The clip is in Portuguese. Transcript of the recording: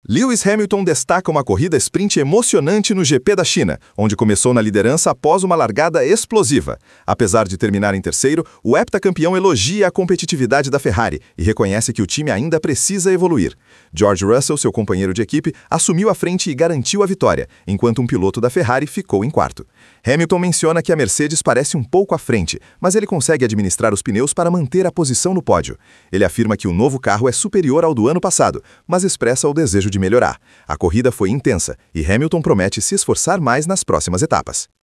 Lewis Hamilton destaca uma corrida sprint emocionante no GP da China, onde começou na liderança após uma largada explosiva. Apesar de terminar em terceiro, o heptacampeão elogia a competitividade da Ferrari e reconhece que o time ainda precisa evoluir. George Russell, seu companheiro de equipe, assumiu a frente e garantiu a vitória, enquanto um piloto da Ferrari ficou em quarto. Hamilton menciona que a Mercedes parece um pouco à frente, mas ele consegue administrar os pneus para manter a posição no pódio. Ele afirma que o novo carro é superior ao do ano passado, mas expressa o desejo de melhorar. A corrida foi intensa e Hamilton promete se esforçar mais nas próximas etapas.